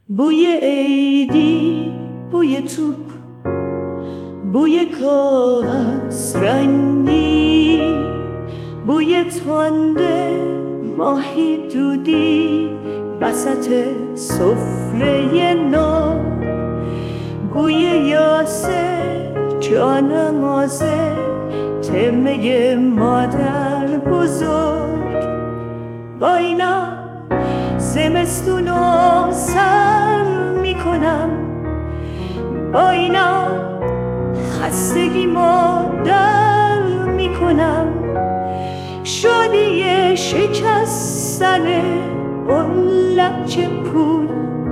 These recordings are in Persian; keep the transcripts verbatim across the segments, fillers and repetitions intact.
بوی عیدی، بوی توپ، بوی کاغذ رنگی، بوی تنده ماهی دودی وسط سفره نو، بوی یاسه جانمازه تمه مادر بزرگ. با اینا زمستونو سر میکنم، با اینا خستگیمو در میکنم. شادی شکستن اون لبچه پول،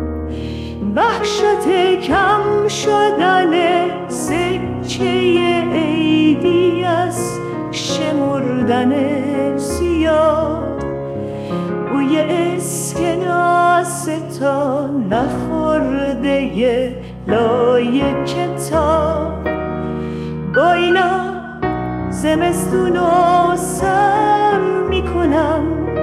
وحشت کم شدن سکه عیدی از شمردن زیاد. بوی اسکناس تا نخورده لای کتاب. با اینا زمستونو سر میکنم،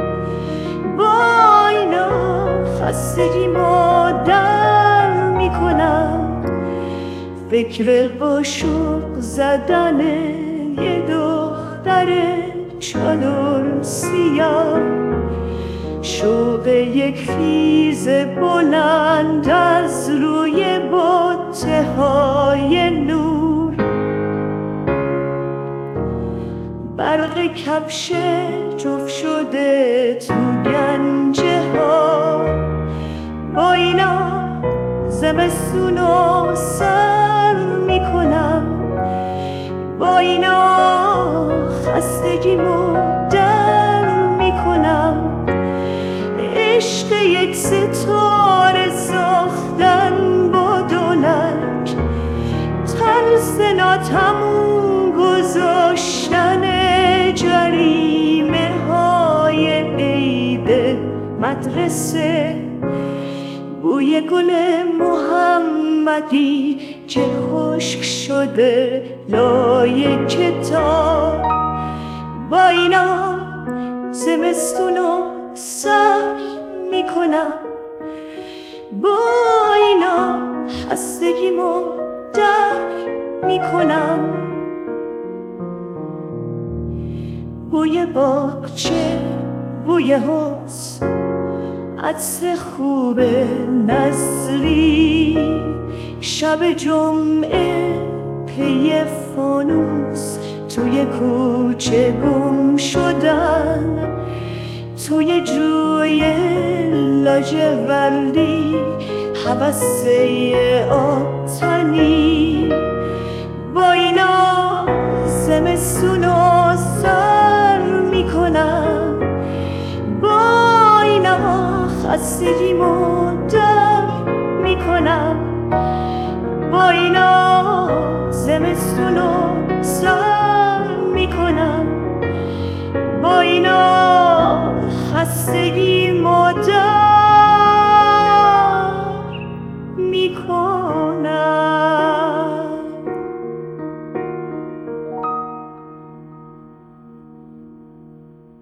با اینا خستگیمو در میکنم. فکر قاشق زدن یه دختر چادر سیاه، شوق یک خیز بلند از روی بوته های نور. برق کفش جفت شده تو گنجه ها. با اینا زمستونو سر میکنم، با اینا خستگیمو در میکنم. عشق یک ستاره ساختن با دولک، طرز ناتموم گذاشتن جریمه های عید مدرسه. بوی گل محمدی که خشک شده لای کتاب. با اینا زمستونو سر میکنم، با اینا خستگیمو در میکنم. بوی باغچه، بوی حوض، عطر خوب نظری، شب جمعه پی فانوس توی کوچه گم شدن، توی جوی لاجوردی هوسه آتنی. با اینا زمستونو سر میکنم، با اینا خستگیمو در میکنم، با اینا